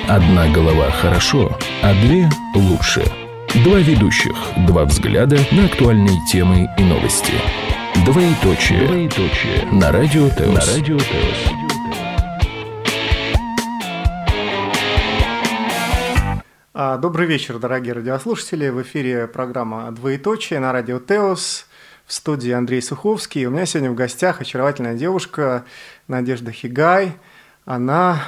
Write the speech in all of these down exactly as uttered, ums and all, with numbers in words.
Одна голова хорошо, а две лучше. Два ведущих, два взгляда на актуальные темы и новости. Двоеточие. Двоеточие. На Радио ТЭОС. На Радио ТЭОС. Добрый вечер, дорогие радиослушатели. В эфире программа «Двоеточие» на Радио ТЭОС. В студии Андрей Суховский. У меня сегодня в гостях очаровательная девушка Надежда Хигай. Она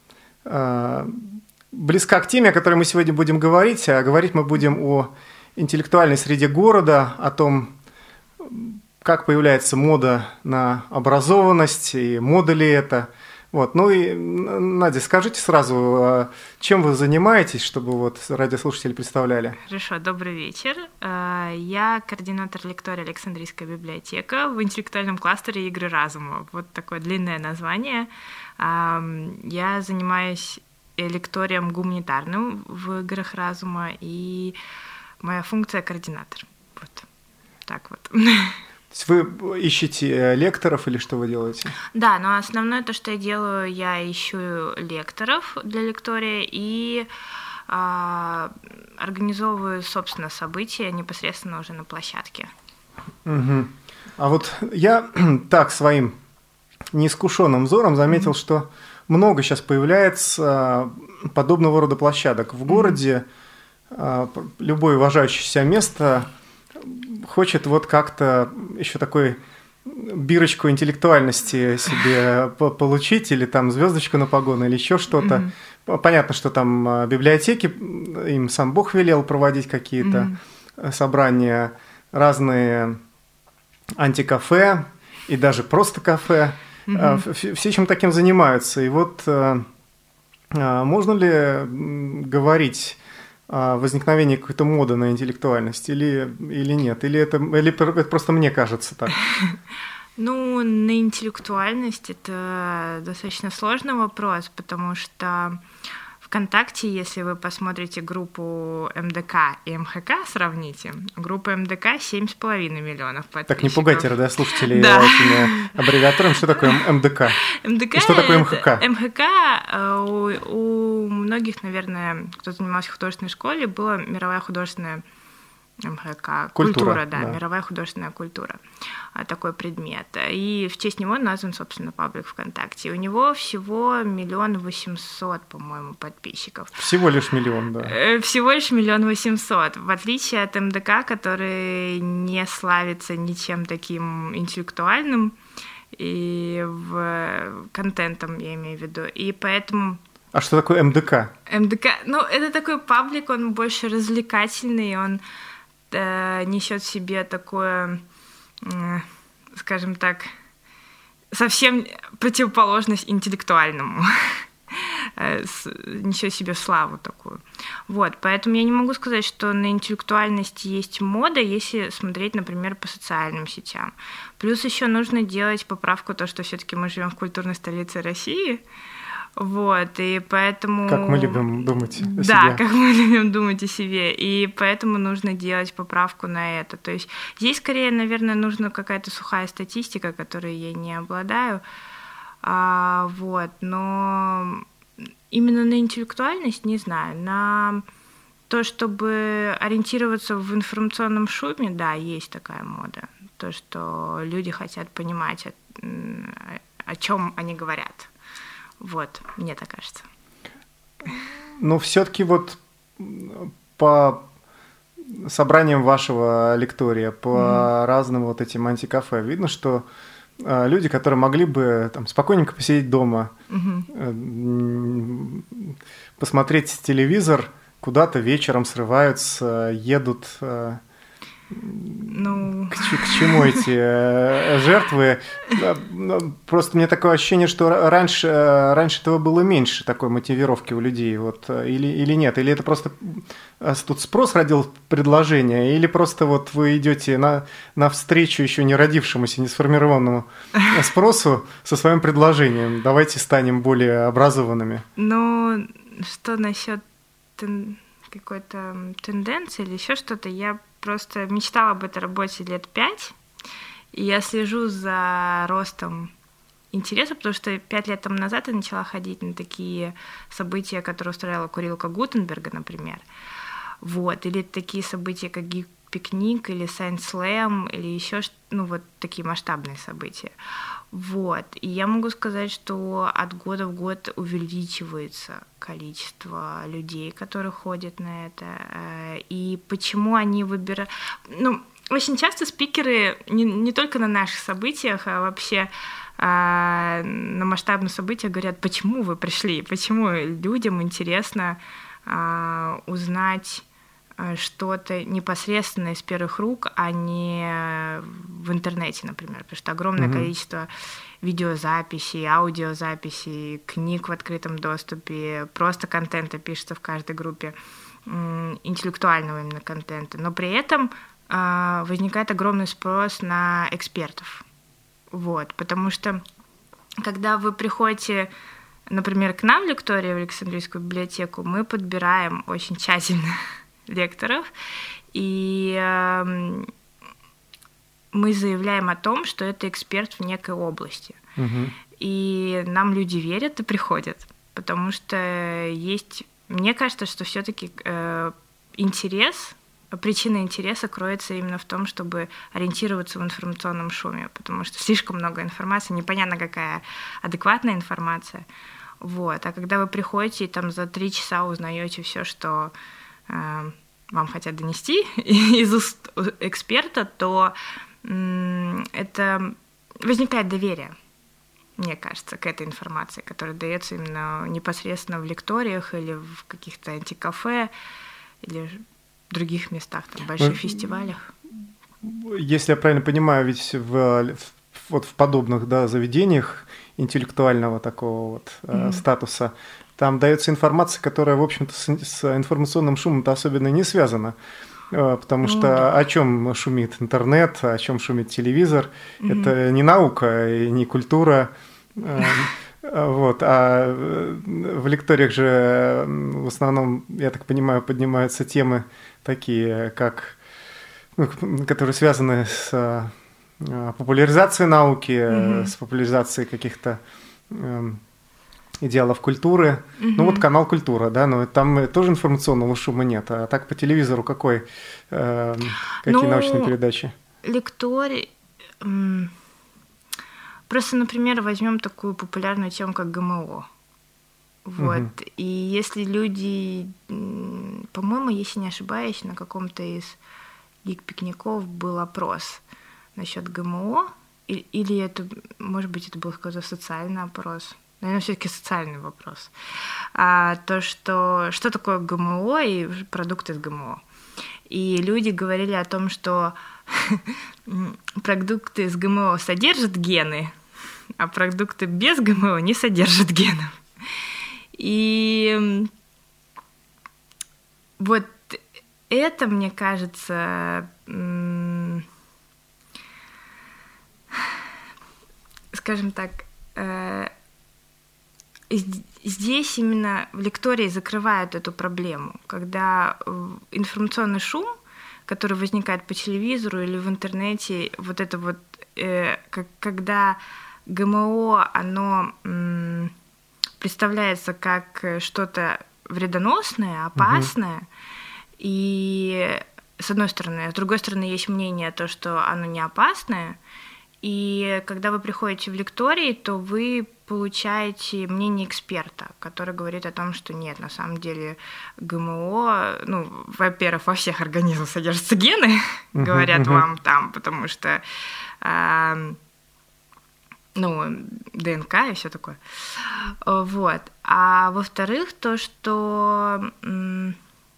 э, близка к теме, о которой мы сегодня будем говорить. А говорить мы будем о интеллектуальной среде города, о том, как появляется мода на образованность, и мода ли это. Вот. Ну и, Надя, скажите сразу, чем вы занимаетесь, чтобы вот радиослушатели представляли? Хорошо, добрый вечер. Я координатор лектория Александрийская библиотека в интеллектуальном кластере «Игры разума». Вот такое длинное название. Я занимаюсь лекторием гуманитарным в «Играх разума», и моя функция — координатор. Вот так вот. То есть вы ищете лекторов или что вы делаете? Да, но основное то, что я делаю, я ищу лекторов для лектория и э, организовываю, собственно, события непосредственно уже на площадке. Угу. А вот я так своим неискушенным взором заметил, mm-hmm. что много сейчас появляется подобного рода площадок. В городе mm-hmm. любое уважающее себя место хочет вот как-то еще такой бирочку интеллектуальности себе получить, или там звездочку на погоны, или еще что-то. Mm-hmm. Понятно, что там библиотеки, им сам Бог велел проводить какие-то mm-hmm. собрания, разные антикафе и даже просто кафе. Mm-hmm. Все чем таким занимаются. И вот можно ли говорить о возникновении какой-то моды на интеллектуальность или, или нет? Или это, или это просто мне кажется так? Ну, на интеллектуальность это достаточно сложный вопрос, потому что ВКонтакте, если вы посмотрите группу эм дэ ка и эм ха ка, сравните, группа эм дэ ка семь с половиной миллионов подписчиков. Так не пугайте радиослушателей да. этими аббревиатурами. Что такое эм дэ ка? эм дэ ка и что такое эм ха ка? эм ха ка у, у многих, наверное, кто занимался в художественной школе, была мировая художественная эм ха ка, культура, культура да, да, мировая художественная культура, такой предмет. И в честь него назван, собственно, паблик ВКонтакте. У него всего миллион восемьсот, по-моему, подписчиков. Всего лишь миллион, да. Всего лишь миллион восемьсот. В отличие от эм дэ ка, который не славится ничем таким интеллектуальным и в контентом, я имею в виду. И поэтому... А что такое эм дэ ка? эм дэ ка, ну, это такой паблик, он больше развлекательный, он несет в себе такое, скажем так, совсем противоположность интеллектуальному, несет в себе славу такую. Вот, поэтому я не могу сказать, что на интеллектуальности есть мода, если смотреть, например, по социальным сетям. Плюс еще нужно делать поправку то, что все-таки мы живем в культурной столице России. Вот, и поэтому... Как мы любим думать о да, себе. Да, как мы любим думать о себе, и поэтому нужно делать поправку на это. То есть здесь, скорее, наверное, нужна какая-то сухая статистика, которой я не обладаю, а, вот, но именно на интеллектуальность, не знаю, на то, чтобы ориентироваться в информационном шуме, да, есть такая мода, то, что люди хотят понимать, о, о чем они говорят. Вот, мне так кажется. Но все-таки вот по собраниям вашего лектория, по mm-hmm. разным вот этим антикафе, видно, что люди, которые могли бы там спокойненько посидеть дома, mm-hmm. посмотреть телевизор, куда-то вечером срываются, едут... Ну... К, к чему эти э, жертвы? Просто мне такое ощущение, что раньше, раньше этого было меньше, такой мотивировки у людей. Вот, или, или нет? Или это просто тут спрос родил предложение? Или просто вот вы идете на, навстречу еще не родившемуся, не сформированному спросу со своим предложением? Давайте станем более образованными. Ну, что насчет тен... какой-то тенденции или еще что-то? Я просто мечтала об этой работе лет пять, и я слежу за ростом интереса, потому что пять лет тому назад я начала ходить на такие события, которые устраивала Курилка Гутенберга, например. Вот. Или такие события, как Geek-пикник, или Science Slam, или еще ну, вот такие масштабные события. Вот. И я могу сказать, что от года в год увеличивается количество людей, которые ходят на это. И почему они выбирают... Ну, очень часто спикеры не, не только на наших событиях, а вообще а, на масштабных событиях говорят, почему вы пришли, почему людям интересно а, узнать что-то непосредственно из первых рук, а не в интернете, например, потому что огромное mm-hmm. количество видеозаписей, аудиозаписей, книг в открытом доступе, просто контента пишется в каждой группе, интеллектуального именно контента, но при этом возникает огромный спрос на экспертов. Вот, потому что когда вы приходите, например, к нам в лекторию в Александрийскую библиотеку, мы подбираем очень тщательно лекторов, и э, мы заявляем о том, что это эксперт в некой области. Угу. И нам люди верят и приходят, потому что есть... Мне кажется, что все-таки э, интерес, причина интереса кроется именно в том, чтобы ориентироваться в информационном шуме, потому что слишком много информации, непонятно, какая адекватная информация. Вот. А когда вы приходите и там за три часа узнаете все, что э, вам хотят донести из уст эксперта, то э, это возникает доверие, мне кажется, к этой информации, которая дается именно непосредственно в лекториях или в каких-то антикафе или других местах, там, больших фестивалях. Если я правильно понимаю, ведь в, вот в подобных да, заведениях интеллектуального такого вот mm-hmm. э, статуса там дается информация, которая, в общем-то, с, с информационным шумом-то особенно не связана. Э, потому mm-hmm. что о чем шумит интернет, о чем шумит телевизор, mm-hmm. это не наука и не культура. Э, Вот, а в лекториях же в основном, я так понимаю, поднимаются темы такие, как, ну, которые связаны с популяризацией науки, mm-hmm. с популяризацией каких-то э, идеалов культуры. Mm-hmm. Ну вот канал «Культура», да, но там тоже информационного шума нет. А так по телевизору какой, э, какие ну, научные передачи? Лекторий... Просто, например, возьмем такую популярную тему, как ГМО. Вот. Uh-huh. И если люди, по-моему, если не ошибаюсь, на каком-то из гик-пикников был опрос насчет ГМО, или это, может быть, это был какой-то социальный опрос. Наверное, все-таки социальный вопрос. А, то, что, что такое ГМО и продукты из ГМО. И люди говорили о том, что продукты из ГМО содержат гены, а продукты без ГМО не содержат генов. И вот это, мне кажется, скажем так, здесь именно в лектории закрывают эту проблему, когда информационный шум, который возникает по телевизору или в интернете, вот это вот, э, как, когда ГМО, оно м, представляется как что-то вредоносное, опасное, угу. и с одной стороны, а с другой стороны есть мнение, то, что оно не опасное, и когда вы приходите в лекторий, то вы получаете мнение эксперта, который говорит о том, что нет, на самом деле ГМО, ну, во-первых, во всех организмах содержатся гены, uh-huh, говорят uh-huh. вам там, потому что, э, ну, ДНК и все такое. Вот. А во-вторых, то, что м-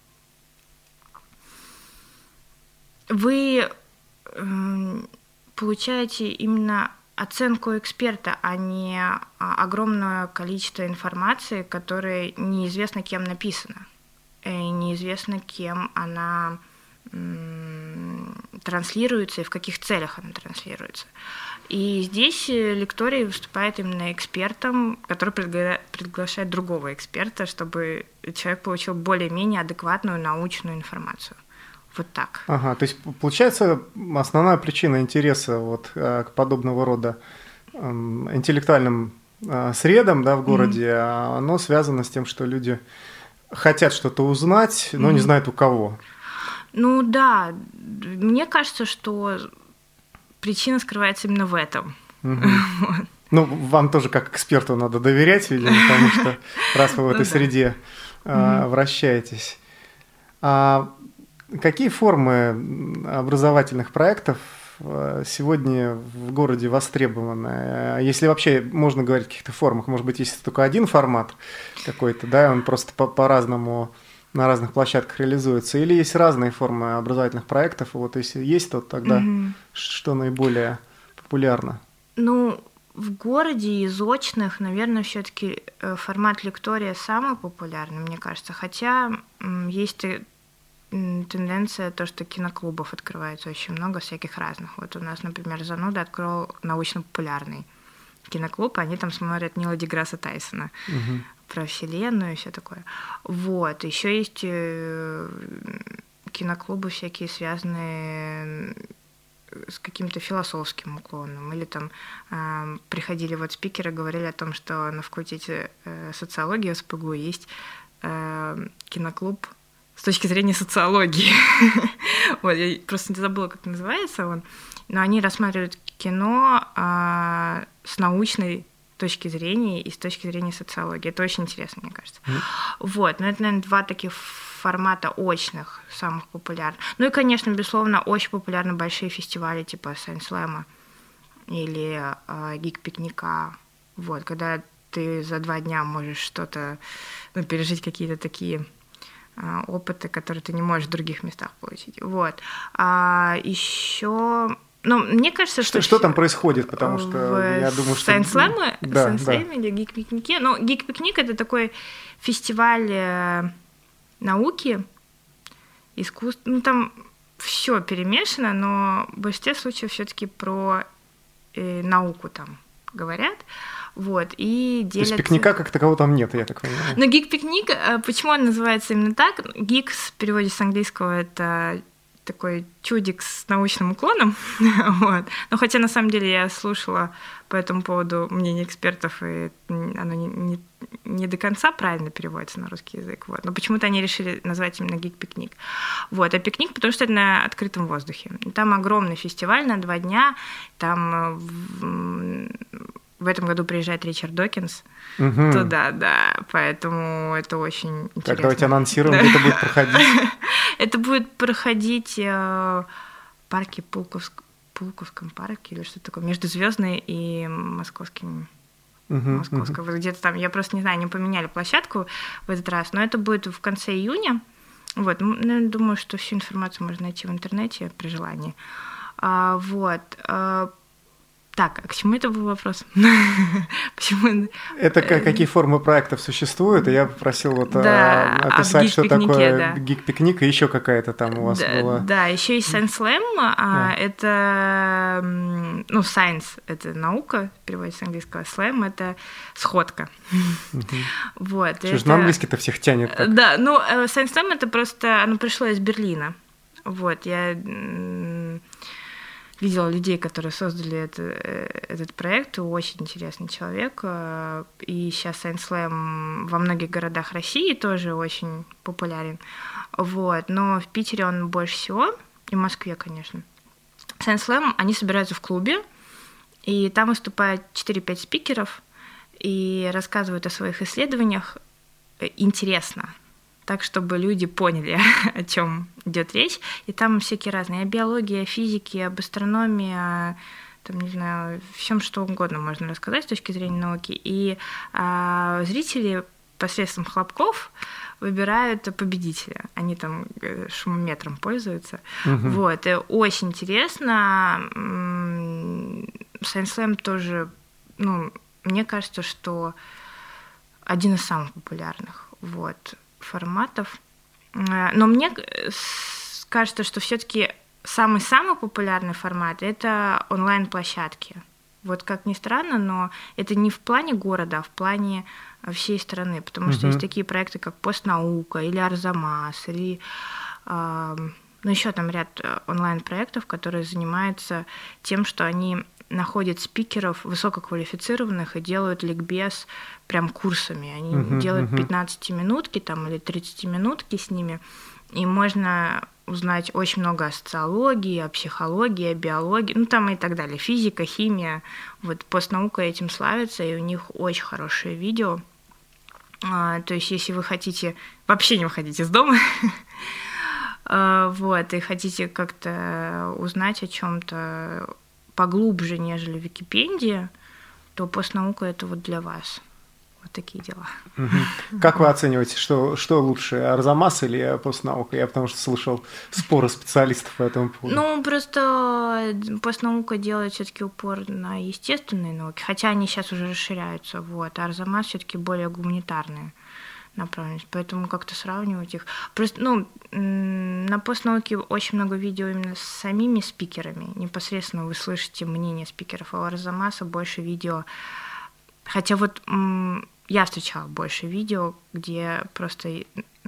вы м- получаете именно оценку эксперта, а не огромное количество информации, которая неизвестно кем написана, и неизвестно кем она м- транслируется и в каких целях она транслируется. И здесь лекторий выступает именно экспертом, который пригла- приглашает другого эксперта, чтобы человек получил более-менее адекватную научную информацию. Вот так. Ага, то есть получается основная причина интереса вот к подобного рода интеллектуальным средам, да, в городе, mm-hmm. оно связано с тем, что люди хотят что-то узнать, но mm-hmm. не знают у кого. Ну да, мне кажется, что причина скрывается именно в этом. Mm-hmm. Вот. Ну, вам тоже как эксперту надо доверять, видимо, потому что раз вы в этой среде вращаетесь. А какие формы образовательных проектов сегодня в городе востребованы? Если вообще можно говорить о каких-то формах, может быть, есть только один формат какой-то, да, он просто по- по-разному на разных площадках реализуется, или есть разные формы образовательных проектов, и вот если есть, то тогда mm-hmm. что наиболее популярно? Ну, в городе из очных, наверное, все-таки формат лектория самый популярный, мне кажется, хотя есть тенденция, то, что киноклубов открывается очень много всяких разных. Вот у нас, например, Зануда открыл научно-популярный киноклуб, они там смотрят Нила Деграсса Тайсона угу. про Вселенную и все такое. Вот. Еще есть киноклубы всякие, связанные с каким-то философским уклоном. Или там э, приходили вот спикеры, говорили о том, что на факультете э, социологии в СПГУ есть э, киноклуб с точки зрения социологии. Вот, я просто забыла, как называется он. Но они рассматривают кино а, с научной точки зрения и с точки зрения социологии. Это очень интересно, мне кажется. Mm. Вот, но это, наверное, два таких формата очных, самых популярных. Ну и, конечно, безусловно, очень популярны большие фестивали типа Science Slam или а, Geek-пикника. Вот, когда ты за два дня можешь что-то, ну, пережить какие-то такие опыты, которые ты не можешь в других местах получить. Вот. А еще, ну, мне кажется, что... Что, что там происходит? Потому что я думаю, что... Science Slam, да, Science Slam да. или Geek-пикнике. Ну, Geek-пикник — это такой фестиваль науки, искусств. Ну, там все перемешано, но в большинстве случаев все-таки про э, науку там говорят. Вот, и делятся... То есть пикника как такового там нет, я так понимаю. Но гик-пикник, почему он называется именно так? Гик в переводе с английского — это такой чудик с научным уклоном. Вот. Но хотя на самом деле я слушала по этому поводу мнение экспертов, и оно не, не, не до конца правильно переводится на русский язык. Вот. Но почему-то они решили назвать именно гик-пикник. Вот. А пикник, потому что это на открытом воздухе. Там огромный фестиваль на два дня, там... В этом году приезжает Ричард Докинс угу. туда, да, поэтому это очень интересно. Так, давайте анонсируем, где это будет проходить. Это будет проходить в парке Пулковск... Пулковском парке или что-то такое, между Звездной и Московским. Московского. Где-то там, я просто не знаю, они поменяли площадку в этот раз, но это будет в конце июня. Вот, ну, я думаю, что всю информацию можно найти в интернете при желании. А, вот. Так, а к чему это был вопрос? Почему? Это какие формы проектов существуют, и я попросил вот да, описать, что такое да. гик-пикник, и еще какая-то там у вас да, была. Да, еще есть Science Slam, да. это, ну, science — это наука, переводится с английского, slam — это сходка. Угу. Вот, что это... же на английский-то всех тянет? Так. Да, ну, Science Slam — это просто, оно пришло из Берлина. Вот, я... видела людей, которые создали это, этот проект, очень интересный человек. И сейчас Science Slam во многих городах России тоже очень популярен. Вот. Но в Питере он больше всего, и в Москве, конечно. Science Slam, они собираются в клубе, и там выступают четыре-пять спикеров и рассказывают о своих исследованиях интересно, так, чтобы люди поняли, о чем идет речь. И там всякие разные. О биологии, о физике, об астрономии, о, там, не знаю, всем что угодно можно рассказать с точки зрения науки. И а, зрители посредством хлопков выбирают победителя. Они там шумометром пользуются. Угу. Вот. И очень интересно. Science Slam тоже, ну, мне кажется, что один из самых популярных. Вот. Форматов. Но мне кажется, что все-таки самый-самый популярный формат — это онлайн-площадки. Вот как ни странно, но это не в плане города, а в плане всей страны, потому uh-huh. что есть такие проекты, как Постнаука или Арзамас, или э, ну, еще там ряд онлайн-проектов, которые занимаются тем, что они находят спикеров высококвалифицированных и делают ликбез прям курсами. Они Uh-huh, делают uh-huh. пятнадцатиминутки там, или тридцатиминутки с ними, и можно узнать очень много о социологии, о психологии, о биологии, ну там и так далее, физика, химия. Вот постнаука этим славится, и у них очень хорошие видео. А, то есть если вы хотите вообще не выходить из дома, вот, и хотите как-то узнать о чем-то поглубже, нежели Википедия, то постнаука — это вот для вас. Вот такие дела. Угу. Как вы оцениваете, что, что лучше, Арзамас или постнаука? Я потому что слышал споры специалистов по этому поводу. Ну, просто постнаука делает все-таки упор на естественные науки, хотя они сейчас уже расширяются, вот, а Арзамас все-таки более гуманитарные направленность, поэтому как-то сравнивать их. Просто, ну, на постнауке очень много видео именно с самими спикерами, непосредственно вы слышите мнение спикеров, а у Арзамаса больше видео. Хотя вот м, я встречала больше видео, где просто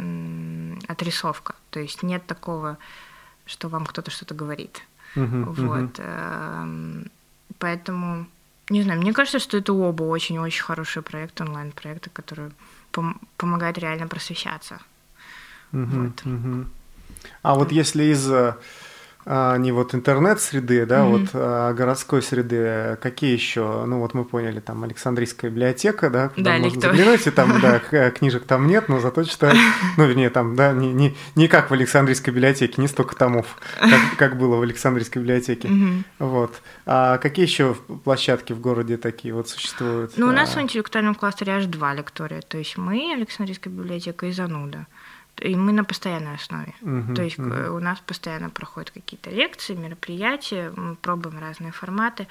м, отрисовка, то есть нет такого, что вам кто-то что-то говорит. Uh-huh, вот. Uh-huh. Поэтому, не знаю, мне кажется, что это оба очень-очень хорошие проекты, онлайн-проекты, которые пом- помогают реально просвещаться. Uh-huh, вот. uh-huh. А вот если из... А, не вот интернет-среды, да, mm-hmm. вот а, городской среды, какие еще, ну вот мы поняли, там Александрийская библиотека, да, куда да, можно лектор. заглянуть, и там, да, книжек там нет, но зато читают, ну, вернее, там, да, не, не, не как в Александрийской библиотеке, не столько томов, как, как было в Александрийской библиотеке, mm-hmm. вот. А какие еще площадки в городе такие вот существуют? Ну, у нас а... в интеллектуальном кластере аж два лектория, то есть мы, Александрийская библиотека и Зануда. И мы на постоянной основе. Uh-huh, То есть uh-huh. у нас постоянно проходят какие-то лекции, мероприятия, мы пробуем разные форматы.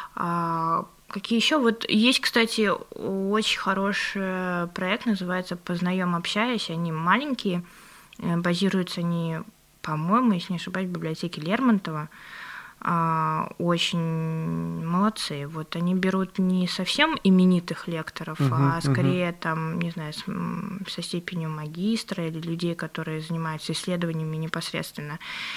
А, какие еще? Вот есть, кстати, очень хороший проект, называется «Познаем, общаясь». Они маленькие, базируются они, по-моему, если не ошибаюсь, в библиотеке Лермонтова. А, очень молодцы. Вот они берут не совсем именитых лекторов, uh-huh, а скорее uh-huh. там, не знаю, с, со степенью магистра или людей, которые занимаются исследованиями непосредственно.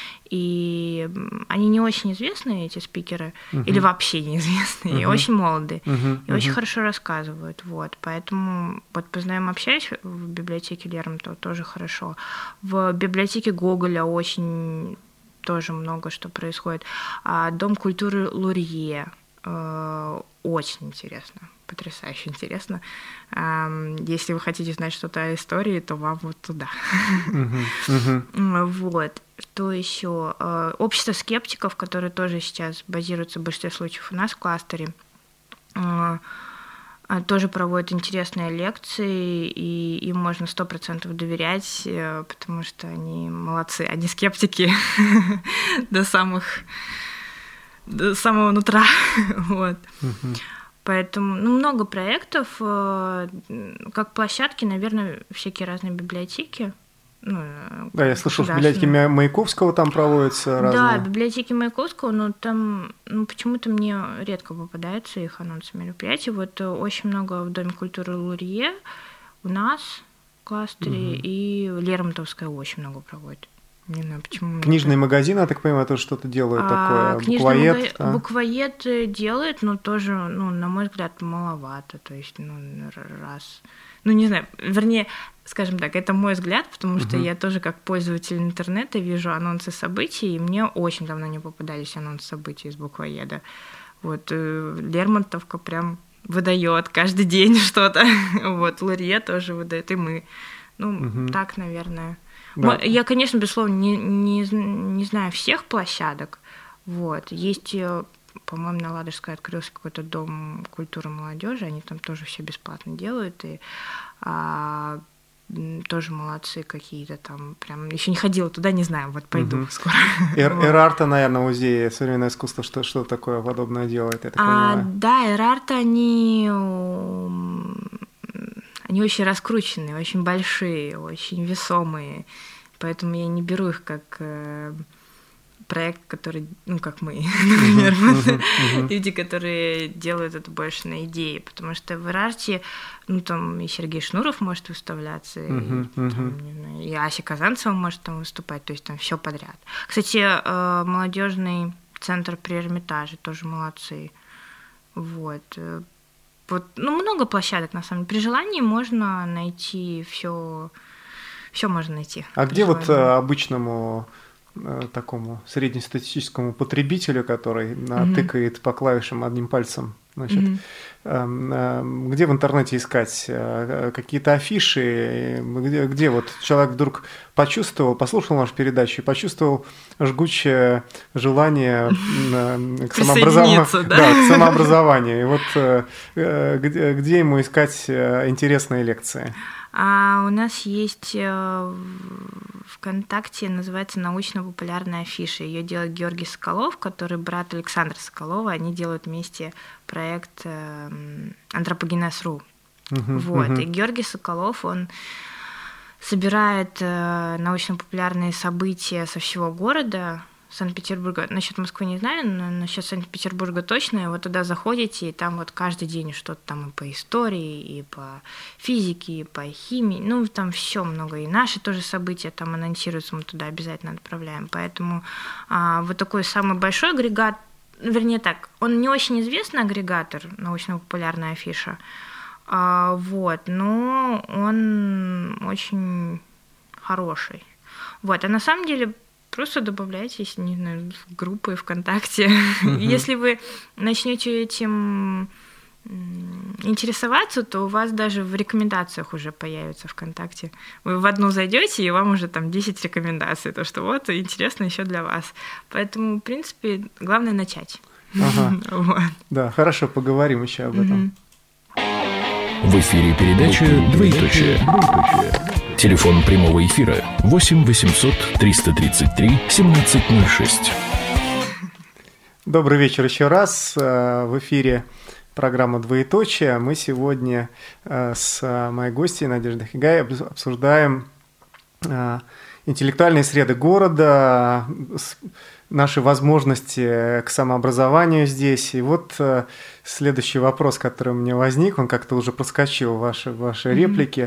И они не очень известные, эти спикеры, uh-huh. или вообще неизвестные, uh-huh. и очень молодые, uh-huh. и uh-huh. очень хорошо рассказывают. Вот. Поэтому вот «Познаем, общаясь» в библиотеке Лермонтова тоже хорошо. В библиотеке Гоголя очень... тоже много что происходит. А Дом культуры Лурье э, очень интересно, потрясающе интересно. Э, если вы хотите знать что-то о истории, то вам вот туда. Uh-huh, uh-huh. Вот. Что еще? Э, Общество скептиков, которое тоже сейчас базируется в большинстве случаев у нас в кластере, э, тоже проводят интересные лекции, и им можно сто процентов доверять, потому что они молодцы, они скептики до самых до самого нутра. Вот. Uh-huh. Поэтому ну, много проектов, как площадки, наверное, всякие разные библиотеки. Ну, да, я слышал, в библиотеке Маяковского там проводятся разные... Да, в библиотеке Маяковского, но там ну, почему-то мне редко попадаются их анонсы мероприятий. Вот очень много в Доме культуры Лурье у нас в кластере, угу. и Лермонтовская очень много проводит. Не знаю, почему. Книжный магазин, я так понимаю, тоже что-то делает а, такое. Буквоед. Мага... Да? Буквоед делает, но тоже, ну, на мой взгляд, маловато. То есть, ну, раз... Ну, не знаю, вернее, скажем так, это мой взгляд, потому что uh-huh. я тоже как пользователь интернета вижу анонсы событий, и мне очень давно не попадались анонсы событий из буквоеда. Вот Лермонтовка прям выдает каждый день что-то. Вот Лурье тоже выдает, и мы. Ну, uh-huh. так, наверное. Да. Я, конечно, безусловно, не, не, не знаю всех площадок. Вот. Есть, по-моему, на Ладожской открылся какой-то дом культуры молодежи, они там тоже все бесплатно делают, и а, тоже молодцы какие-то там, прям еще не ходила туда, не знаю, вот пойду угу. скоро. Эрарта, наверное, музей современного искусства, что, что такое подобное делает, я так а, понимаю. Да, Эрарта, они, они очень раскрученные, очень большие, очень весомые, поэтому я не беру их как... проект, который, ну, как мы, например, uh-huh, uh-huh. люди, которые делают это больше на идее, потому что в Эрарте, ну, там и Сергей Шнуров может выставляться, uh-huh, и, там, uh-huh. не знаю, и Ася Казанцева может там выступать, то есть там все подряд. Кстати, молодежный центр при Эрмитаже тоже молодцы. Вот. Вот, ну, много площадок, на самом деле. При желании можно найти все, все можно найти. А где желании. Вот обычному такому среднестатистическому потребителю, который mm-hmm. тыкает по клавишам одним пальцем, значит, mm-hmm. где в интернете искать какие-то афиши, где, где вот человек вдруг почувствовал, послушал нашу передачу и почувствовал жгучее желание к самообразованию, да? Да, к самообразованию. И вот где, где ему искать интересные лекции? А у нас есть ВКонтакте, называется «Научно-популярная афиша». Ее делает Георгий Соколов, который брат Александра Соколова. Они делают вместе проект «Антропогенез точка ру». Uh-huh, вот. uh-huh. И Георгий Соколов, он собирает научно-популярные события со всего города, Санкт-Петербурга. Насчет Москвы не знаю, но насчет Санкт-Петербурга точно. И вот туда заходите, и там вот каждый день что-то там и по истории, и по физике, и по химии. Ну, там все много. И наши тоже события там анонсируются, мы туда обязательно отправляем. Поэтому а, вот такой самый большой агрегат, вернее так, он не очень известный агрегатор, научно-популярная афиша, а, вот, но он очень хороший. Вот, а на самом деле просто добавляйтесь, не знаю, в группы ВКонтакте. Uh-huh. Если вы начнете этим интересоваться, то у вас даже в рекомендациях уже появится ВКонтакте. Вы в одну зайдете, и вам уже там десять рекомендаций, то что вот интересно еще для вас. Поэтому, в принципе, главное начать. Ага. Вот. Да, хорошо, поговорим еще об этом. Uh-huh. В эфире передача «Двоеточие». Телефон прямого эфира восемь восемьсот триста тридцать три семнадцать ноль шесть. Добрый вечер еще раз. В эфире программа «Двоеточие». Мы сегодня с моей гостьей Надеждой Хигай обсуждаем интеллектуальные среды города, наши возможности к самообразованию здесь. И вот следующий вопрос, который у меня возник, он как-то уже проскочил в ваши, в ваши mm-hmm. реплики.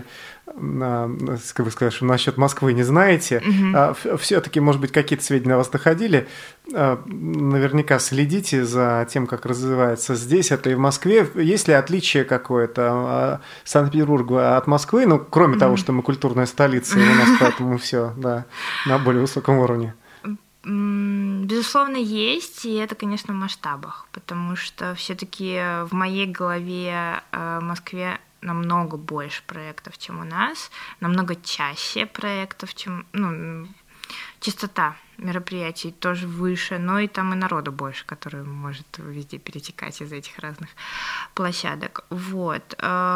Как вы сказали, что насчет Москвы не знаете. Mm-hmm. А, все-таки, может быть, какие-то сведения о вас доходили. А, наверняка следите за тем, как развивается здесь, это и в Москве. Есть ли отличие какое-то Санкт-Петербурга от Москвы? Ну, кроме mm-hmm. того, что мы культурная столица, и у нас поэтому все да, на более высоком уровне. Безусловно, есть, и это, конечно, в масштабах, потому что все-таки в моей голове в Москве намного больше проектов, чем у нас, намного чаще проектов, чем, ну, частота мероприятий тоже выше, но и там и народу больше, который может везде перетекать из этих разных площадок. Вот.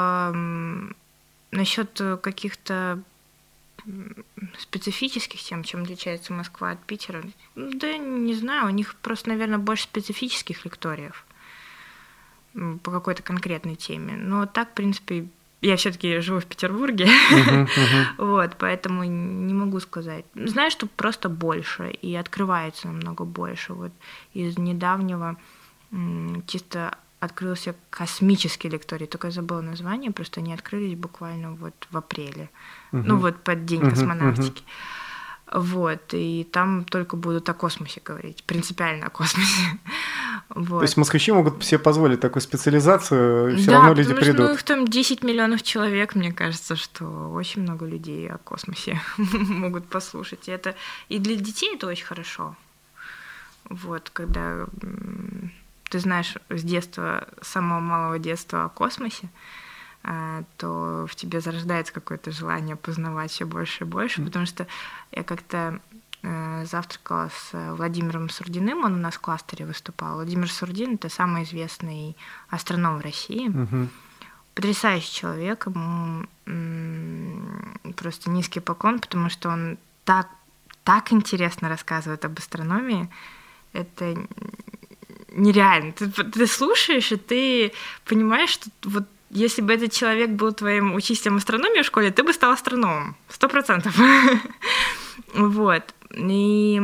Насчет каких-то специфических тем, чем отличается Москва от Питера, да не знаю, у них просто, наверное, больше специфических лекториев по какой-то конкретной теме. Но так, в принципе, я все-таки живу в Петербурге, uh-huh, uh-huh. вот, поэтому не могу сказать. Знаю, что просто больше и открывается намного больше. Вот из недавнего чисто открылся космический лекторий, только я забыла название, просто они открылись буквально вот в апреле, uh-huh. ну вот под День uh-huh, космонавтики. Uh-huh. Вот, и там только будут о космосе говорить, принципиально о космосе. Вот. То есть москвичи могут себе позволить такую специализацию, и все да, равно люди придут. Да, ну, их там десять миллионов человек, мне кажется, что очень много людей о космосе могут послушать. И, это, и для детей это очень хорошо. Вот, когда ты знаешь с детства, с самого малого детства о космосе, то в тебе зарождается какое-то желание познавать все больше и больше, потому что я как-то завтракала с Владимиром Сурдиным, он у нас в кластере выступал. Владимир Сурдин — это самый известный астроном в России. Uh-huh. Потрясающий человек, ему просто низкий поклон, потому что он так, так интересно рассказывает об астрономии. Это нереально. Ты, ты слушаешь, и ты понимаешь, что вот если бы этот человек был твоим учителем астрономии в школе, ты бы стал астрономом. Сто процентов. Вот. И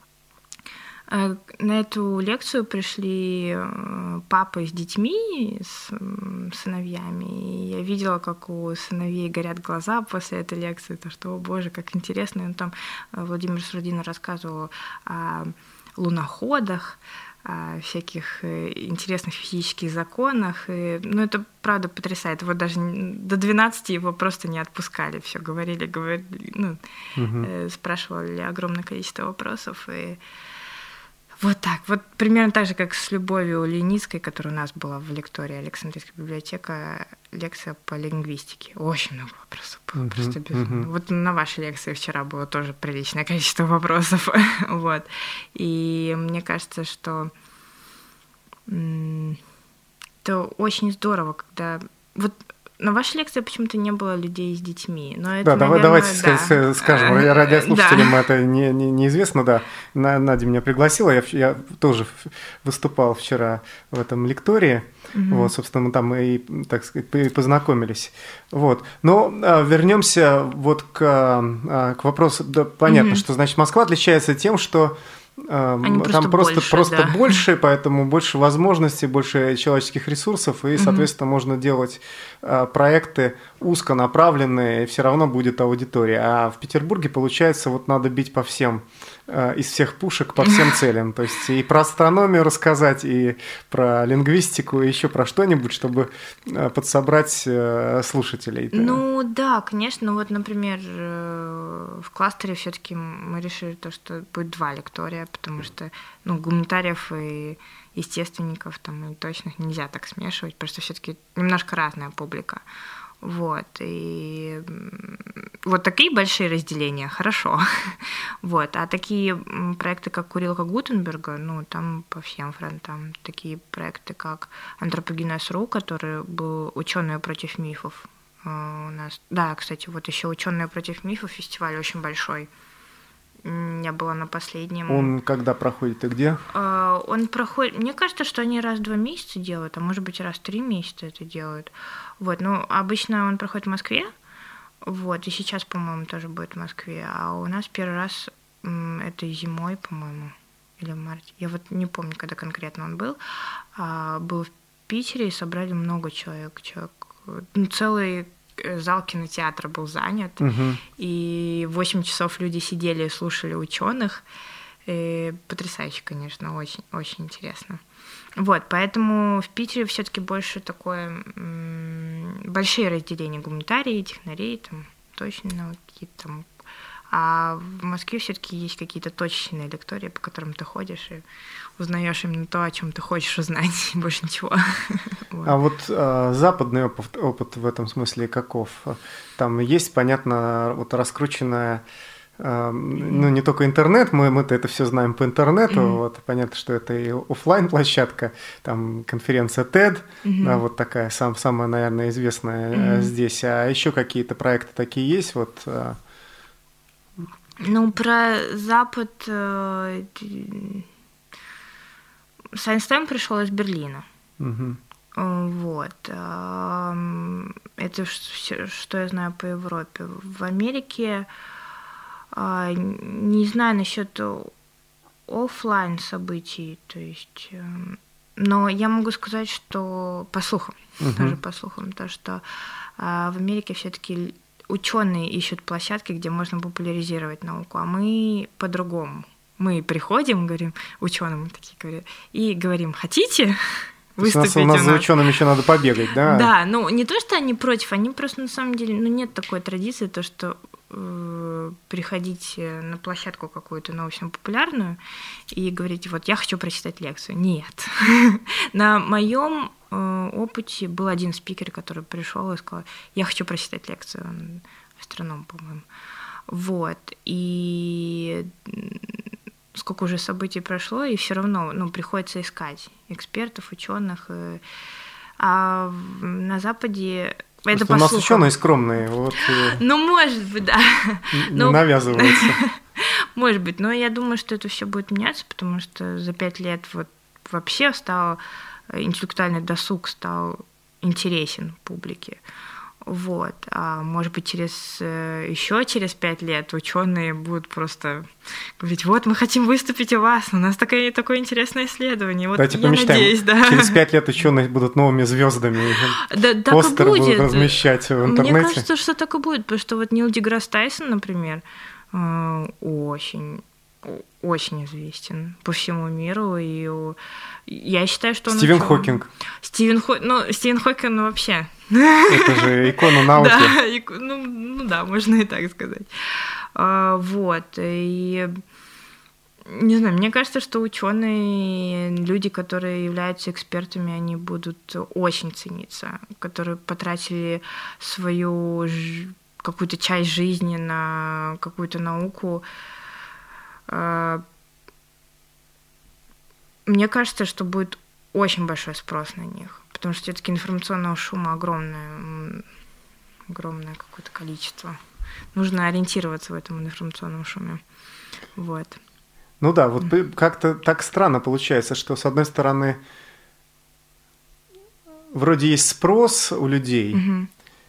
на эту лекцию пришли папы с детьми, с сыновьями. И я видела, как у сыновей горят глаза после этой лекции. То, что, о боже, как интересно. И он там, Владимир Сурдин рассказывал о луноходах, о всяких интересных физических законах. И, ну, это правда потрясает. Вот даже до двенадцати его просто не отпускали. Все говорили, говорили, ну, угу. спрашивали огромное количество вопросов. И вот так. Вот примерно так же, как с Любовью Леницкой, которая у нас была в лектории Александрийской библиотеки, лекция по лингвистике. Очень много вопросов было, uh-huh, просто безумно. Uh-huh. Вот на вашей лекции вчера было тоже приличное количество вопросов. Вот. И мне кажется, что м- это очень здорово, когда... Вот на вашей лекции почему-то не было людей с детьми. Но это, да, наверное, давайте да. скажем, радиослушателям да. это не, не, неизвестно, да. Надя меня пригласила, я, я тоже выступал вчера в этом лектории, угу. вот, собственно, мы там и, так сказать, познакомились. Вот. Но а, вернемся вот к, а, к вопросу, да, понятно, угу. что, значит, Москва отличается тем, что Они там просто, больше, просто да. больше, поэтому больше возможностей, больше человеческих ресурсов, и, соответственно, mm-hmm. можно делать а, проекты узконаправленные, и все равно будет аудитория. А в Петербурге, получается, вот надо бить по всем, а, из всех пушек по всем целям. То есть и про астрономию рассказать, и про лингвистику, и еще про что-нибудь, чтобы а, подсобрать а, слушателей. Ну да, конечно. Вот, например, в кластере все-таки мы решили то, что будет два лектория, потому что, ну, гуманитариев и естественников там и точных нельзя так смешивать, потому что все-таки немножко разная публика. Вот. И вот такие большие разделения, хорошо. Вот. А такие проекты, как Курилка Гутенберга, ну, там по всем фронтам. Такие проекты, как Антропогенез.ру, который был «Ученые против мифов». У нас, да, кстати, вот еще «Ученые против мифов» фестиваль очень большой. Я была на последнем. Он когда проходит и где? Он проходит... Мне кажется, что они раз в два месяца делают, а может быть, раз в три месяца это делают. Вот. Ну, обычно он проходит в Москве. Вот. И сейчас, по-моему, тоже будет в Москве. А у нас первый раз это зимой, по-моему, или в марте. Я вот не помню, когда конкретно он был. Был в Питере, и собрали много человек. человек ну, целый... зал кинотеатра был занят, угу. и восемь часов люди сидели и слушали ученых. И потрясающе, конечно, очень, очень интересно. Вот, поэтому в Питере все-таки больше такое м- большие разделения: гуманитарии, технарей, там, точные науки, там. А в Москве все-таки есть какие-то точечные лектории, по которым ты ходишь и узнаешь именно то, о чем ты хочешь узнать, и больше ничего. Вот. А вот а, западный опыт, опыт в этом смысле каков? Там есть, понятно, вот раскрученная, а, ну, не только интернет, мы, мы-то это все знаем по интернету, mm-hmm. вот, понятно, что это и офлайн-площадка, там конференция TED, mm-hmm. да, вот такая, сам, самая, наверное, известная mm-hmm. здесь. А еще какие-то проекты такие есть? Вот. Ну, про Запад... Сайнстайм пришел из Берлина. Угу. Вот. Это все, что я знаю по Европе. В Америке не знаю насчет офлайн событий, то есть... Но я могу сказать, что по слухам, угу. тоже по слухам, то, что в Америке все-таки ученые ищут площадки, где можно популяризировать науку, а мы по-другому. Мы приходим, говорим, ученым такие говорят, и говорим: хотите выступить у нас? У нас за учеными еще надо побегать, да? Да, ну не то, что они против, они просто на самом деле, ну нет такой традиции, то, что э, приходить на площадку какую-то научно-популярную и говорить: вот я хочу прочитать лекцию. Нет. На моем опыте был один спикер, который пришел и сказал: я хочу прочитать лекцию, он астроном, по-моему. Вот. И сколько уже событий прошло, и все равно, ну, приходится искать экспертов, ученых. А на Западе это по у нас слухам. ученые скромные. Вот, ну, может быть, да. Не но... навязываются. Может быть, но я думаю, что это все будет меняться, потому что за пять лет вот вообще стал интеллектуальный досуг стал интересен публике. Вот. А может быть, через еще через пять лет ученые будут просто говорить: вот мы хотим выступить у вас, у нас такое, такое интересное исследование. Вот давайте я помечтаем. Надеюсь, да. Через пять лет ученые будут новыми звездами. Да, так постеры и будет. будут размещать в интернете. Мне кажется, что так и будет, потому что вот Нил Деграсс Тайсон, например, очень очень известен по всему миру, и я считаю, что он... Стивен учёный. Хокинг. Стивен Хокинг, ну, Стивен Хокинг, ну, вообще... Это же икона науки. Да, ико... ну, ну да, можно и так сказать. А, вот, и... Не знаю, мне кажется, что ученые, люди, которые являются экспертами, они будут очень цениться, которые потратили свою ж... какую-то часть жизни на какую-то науку. Мне кажется, что будет очень большой спрос на них, потому что все-таки информационного шума огромное, огромное какое-то количество. Нужно ориентироваться в этом информационном шуме. Вот. Ну да, вот как-то так странно получается, что с одной стороны вроде есть спрос у людей, Угу.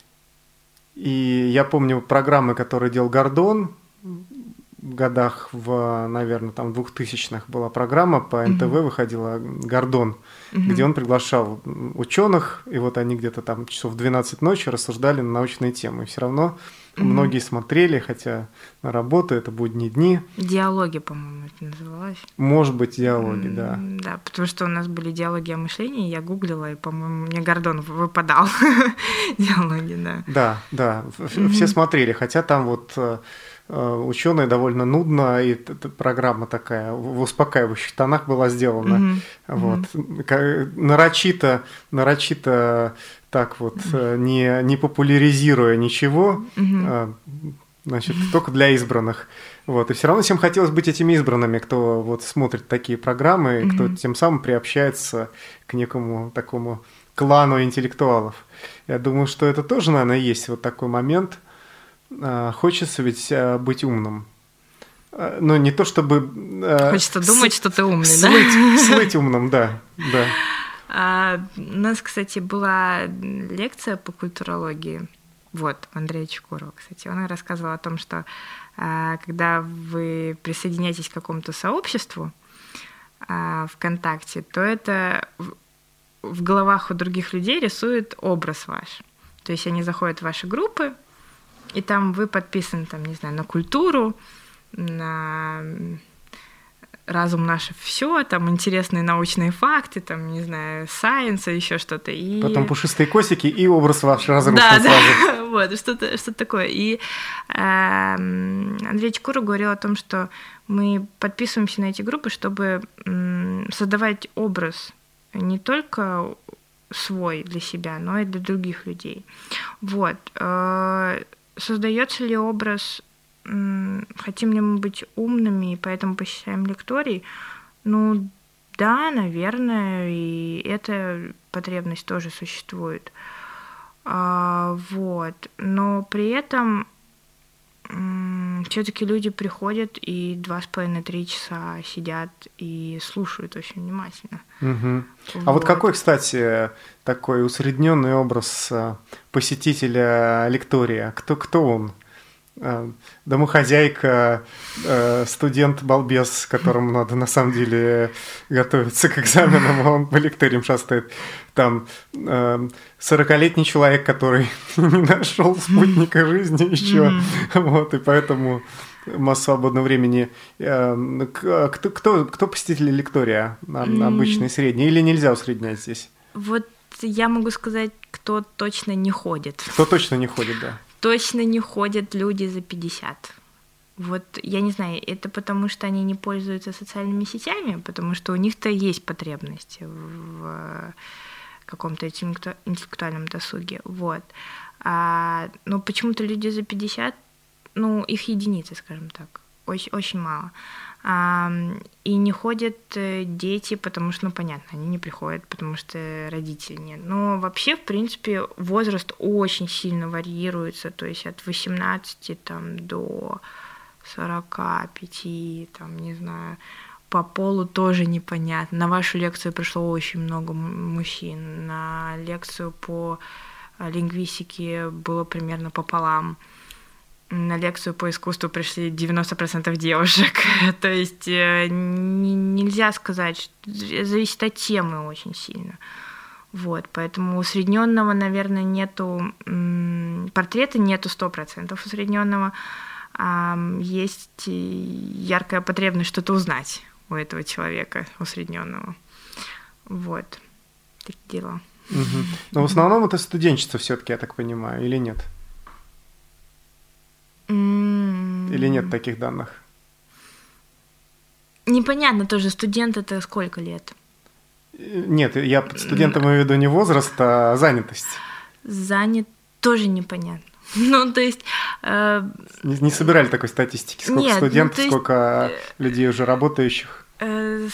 и я помню программы, которые делал Гордон, в годах, в, наверное, там двухтысячных была программа по эн тэ вэ, mm-hmm. выходила «Гордон», mm-hmm. где он приглашал ученых, и вот они где-то там часов в двенадцать ночи рассуждали на научные темы. И все равно mm-hmm. многие смотрели, хотя на работу это будние дни. Диалоги, по-моему, это называлось. Может быть, диалоги, mm-hmm. да. Да, потому что у нас были диалоги о мышлении, я гуглила, и, по-моему, мне Гордон выпадал. Диалоги, да. Да, да, все смотрели, хотя там вот... ученые довольно нудно, и программа такая в успокаивающих тонах была сделана. Mm-hmm. Вот. Mm-hmm. Нарочито, нарочито так вот, mm-hmm. не, не популяризируя ничего, mm-hmm. значит, mm-hmm. только для избранных. Вот. И все равно всем хотелось быть этими избранными, кто вот смотрит такие программы, mm-hmm. кто тем самым приобщается к некому такому клану интеллектуалов. Я думаю, что это тоже, наверное, есть вот такой момент. Хочется ведь быть умным. Но не то чтобы... Хочется с... думать, что ты умный, слыть, да? Слыть умным, да. да. А, у нас, кстати, была лекция по культурологии. Вот, Андрея Чекурова, кстати. Он рассказывал о том, что а, когда вы присоединяетесь к какому-то сообществу а, ВКонтакте, то это в, в головах у других людей рисует образ ваш. То есть они заходят в ваши группы, и там вы подписаны, там, не знаю, на культуру, на разум наше все, там интересные научные факты, там, не знаю, сайенс, еще что-то. И... Потом пушистые косики и образ ваш разрушен да, сразу. Да, вот, что-то, что-то такое. И э, Андрей Чекуров говорил о том, что мы подписываемся на эти группы, чтобы э, создавать образ не только свой для себя, но и для других людей. Вот. Создается ли образ, хотим ли мы быть умными, и поэтому посещаем лекторий? Ну, да, наверное, и эта потребность тоже существует. А, вот. Но при этом все-таки люди приходят и два с половиной-три часа сидят и слушают очень внимательно. Угу. Вот. А вот какой, кстати, такой усредненный образ посетителя лектория? Кто, кто он? Домохозяйка, студент-балбес, которому надо на самом деле готовиться к экзаменам, а он по лекториям шастает. Там сорокалетний человек, который не нашел спутника жизни еще, mm-hmm. вот, и поэтому масса свободного времени. Кто, кто, кто посетители лектория? Обычный, средний? Или нельзя усреднять здесь? Вот я могу сказать, кто точно не ходит. Кто точно не ходит, да. Точно не ходят люди за пятьдесят. Вот я не знаю, это потому что они не пользуются социальными сетями, потому что у них-то есть потребность в каком-то интеллектуальном досуге. Вот. А, но почему-то люди за пятьдесят, ну, их единицы, скажем так, очень, очень мало. А, и не ходят дети, потому что, ну, понятно, они не приходят, потому что родителей нет. Но вообще, в принципе, возраст очень сильно варьируется, то есть от восемнадцати там, до сорока пяти, там, не знаю, по полу тоже непонятно. На вашу лекцию пришло очень много мужчин, на лекцию по лингвистике было примерно пополам. На лекцию по искусству пришли девяносто процентов девушек. То есть нельзя сказать, что зависит от темы очень сильно. Вот, поэтому усредненного, наверное, нету, портрета нету сто процентов усредненного. а есть яркая потребность что-то узнать у этого человека усредненного. Вот. Такие дела. Угу. Но в основном это студенчество все-таки, я так понимаю, или нет? Mm. Или нет таких данных? Непонятно тоже, студент это сколько лет? Нет, я под студентом имею в виду не возраст, а занятость. Занят тоже непонятно. Ну, то есть... Э... Не, не собирали такой статистики, сколько Нет, студентов, ну, есть... сколько людей уже работающих? Э...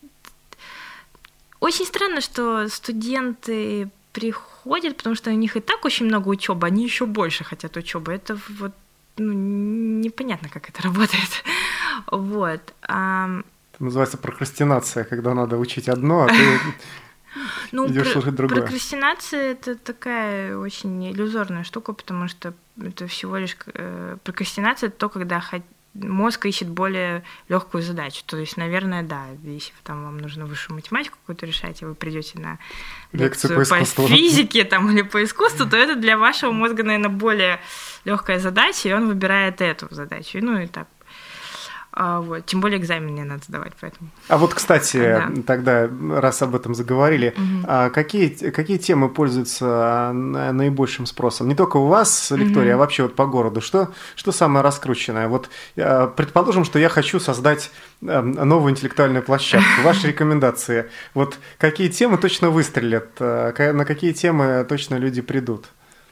Очень странно, что студенты приходят, потому что у них и так очень много учебы, они еще больше хотят учебы. Это вот ну, непонятно, как это работает. Вот. А... Это называется прокрастинация, когда надо учить одно, а ты ну, идешь про- слушать другое. Прокрастинация – это такая очень иллюзорная штука, потому что это всего лишь… Прокрастинация – это то, когда мозг ищет более легкую задачу. То есть, наверное, да, если там вам нужно высшую математику какую-то решать, и вы придете на лекцию, лекцию по, по физике там, или по искусству, то это для вашего мозга, наверное, более легкая задача, и он выбирает эту задачу. Ну и так. А, вот. Тем более экзамен мне надо сдавать, поэтому. А вот, кстати, да. тогда, раз об этом заговорили, угу. а какие, какие темы пользуются наибольшим спросом? Не только у вас, Виктория, угу. а вообще вот по городу. Что, что самое раскрученное? Вот предположим, что я хочу создать новую интеллектуальную площадку. Ваши рекомендации. Вот какие темы точно выстрелят? На какие темы точно люди придут?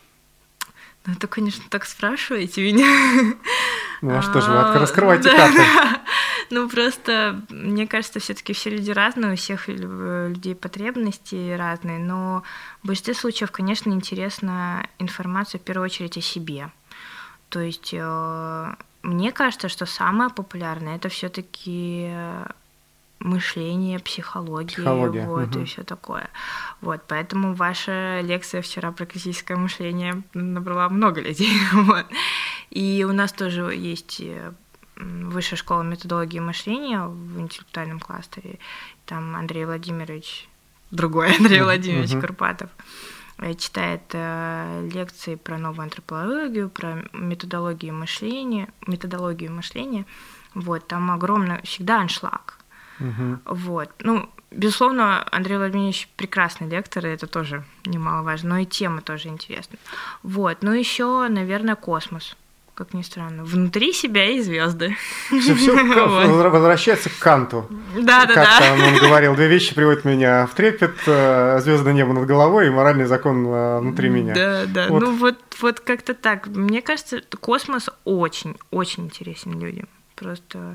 Ну, это, конечно, так спрашиваете меня. Ну, а что же, вы раскрывайте карты. Ну, просто, мне кажется, все-таки все люди разные, у всех людей потребности разные, но в большинстве случаев, конечно, интересна информация, в первую очередь, о себе. То есть, мне кажется, что самое популярное – это все-таки мышление, психология, психология. Вот, угу. и все такое. Вот, поэтому ваша лекция вчера про критическое мышление набрала много людей. Вот. И у нас тоже есть высшая школа методологии мышления в интеллектуальном кластере. Там Андрей Владимирович, другой Андрей Владимирович uh-huh. Курпатов, читает э, лекции про новую антропологию, про методологию мышления, методологию мышления. Вот, там огромный, всегда аншлаг. Uh-huh. Вот. Ну, безусловно, Андрей Владимирович прекрасный лектор, и это тоже немаловажно, но и тема тоже интересна. Вот. Ну, еще, наверное, космос, как ни странно. Внутри себя и звезды. Все, все вот. Возвращается к Канту. Да, да, как да. Он говорил, две вещи приводят меня в трепет: звездное небо над головой и моральный закон внутри меня. Да, да. Вот. Ну, вот, вот как-то так. Мне кажется, космос очень, очень интересен людям. Просто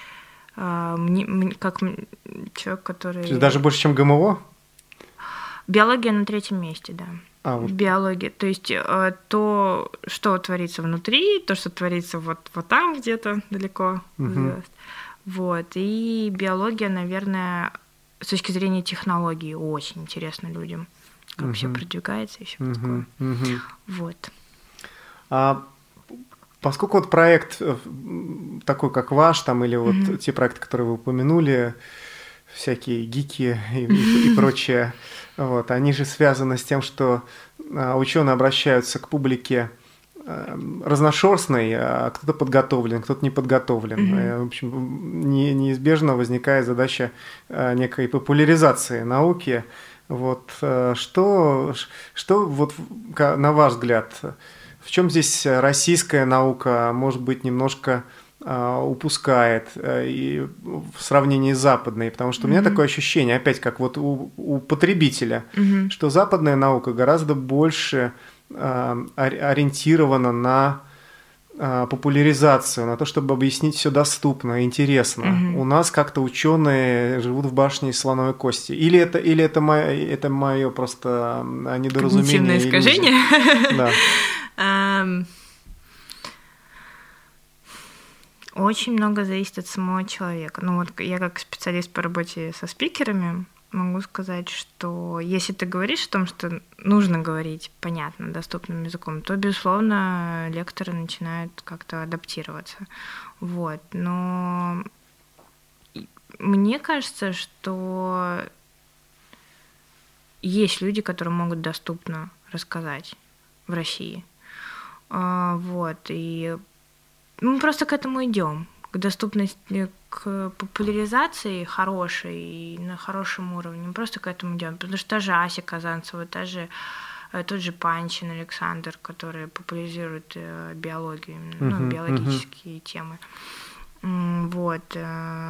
Мне, как человек, который… Даже больше, чем ГМО? Биология на третьем месте, да. А, вот. Биология. То есть то, что творится внутри, то, что творится вот, вот там где-то далеко угу. звезд. Вот. И биология, наверное, с точки зрения технологий очень интересна людям. Как угу. все продвигается и все угу. такое. Угу. Вот. А поскольку вот проект такой, как ваш, там, или вот mm-hmm. те проекты, которые вы упомянули, всякие гики и, и, и прочее, вот, они же связаны с тем, что ученые обращаются к публике разношерстной, а кто-то подготовлен, кто-то не подготовлен. Mm-hmm. В общем, не, неизбежно возникает задача некой популяризации науки. Вот, что, что вот, на ваш взгляд, в чем здесь российская наука, может быть, немножко э, упускает э, и в сравнении с западной? Потому что mm-hmm. у меня такое ощущение, опять как вот у, у потребителя, mm-hmm. что западная наука гораздо больше э, ориентирована на э, популяризацию, на то, чтобы объяснить все доступно, интересно. Mm-hmm. У нас как-то ученые живут в башне из слоновой кости. Или это, или это, мое, это мое просто недоразумение? Когнитивное искажение? Да. Очень много зависит от самого человека. Ну вот я как специалист по работе со спикерами могу сказать, что если ты говоришь о том, что нужно говорить понятно, доступным языком, то, безусловно, лекторы начинают как-то адаптироваться. Вот. Но мне кажется, что есть люди, которые могут доступно рассказать в России. Вот, и мы просто к этому идем, к доступности, к популяризации хорошей и на хорошем уровне. Мы просто к этому идем. Потому что та же Ася Казанцева, та же, тот же Панчин Александр, который популяризирует биологию, uh-huh, ну, биологические uh-huh. темы. Вот.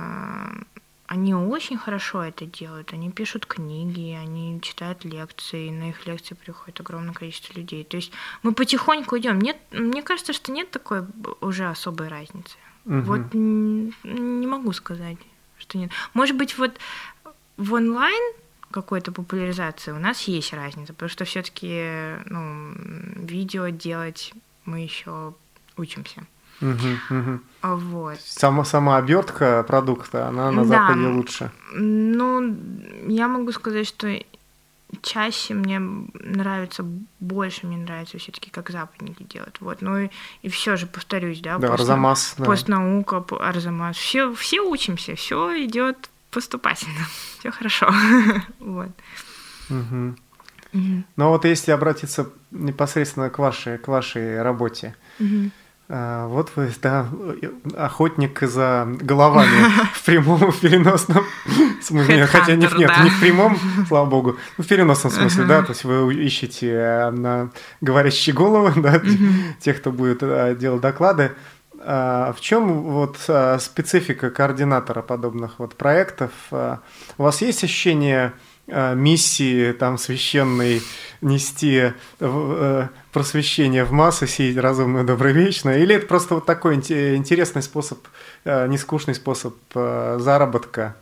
Они очень хорошо это делают. Они пишут книги, они читают лекции, на их лекции приходит огромное количество людей. То есть мы потихоньку идем. Нет, мне кажется, что нет такой уже особой разницы. Угу. Вот не, не могу сказать, что нет. Может быть, вот в онлайн какой-то популяризации у нас есть разница, потому что все-таки ну, видео делать мы еще учимся. Угу, угу. Вот. Сама, сама обертка продукта, она на да. Западе лучше. Ну, я могу сказать, что чаще мне нравится, больше мне нравится все-таки, как западники делают. Вот. Ну и, и все же, повторюсь, да, да, пост, Арзамас, да. постнаука, Арзамас. Все, все учимся, все идет поступательно, все хорошо. Вот. Угу. Угу. Ну вот если обратиться непосредственно к вашей, к вашей работе. Угу. Вот вы, да, охотник за головами в прямом, в переносном смысле, хотя нет, нет, не в прямом, слава богу, в переносном смысле, да, то есть вы ищете на говорящие головы, да, тех, кто будет делать доклады. В чем вот специфика координатора подобных вот проектов? У вас есть ощущение миссии там священной нести просвещение в массы, сеять разумную добровечно, или это просто вот такой интересный способ, нескучный способ заработка?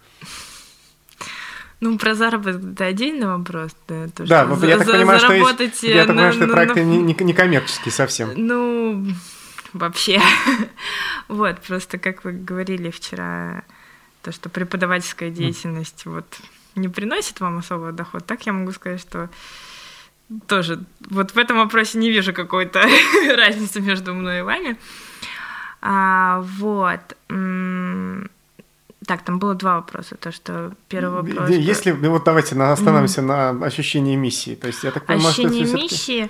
Ну, про заработок это отдельный вопрос. Да, то, да что я, за, так понимаю, что есть, я так понимаю, что на, проекты на... не, не, не коммерческие совсем. Ну, вообще. Вот, просто как вы говорили вчера, то, что преподавательская деятельность вот не приносит вам особого дохода, так я могу сказать, что тоже вот в этом вопросе не вижу какой-то разницы между мной и вами. А, вот. Так, там было два вопроса. То, что первый вопрос... Если, вот давайте остановимся mm-hmm. на ощущении миссии. То есть, я так понимаю, ощущение что миссии,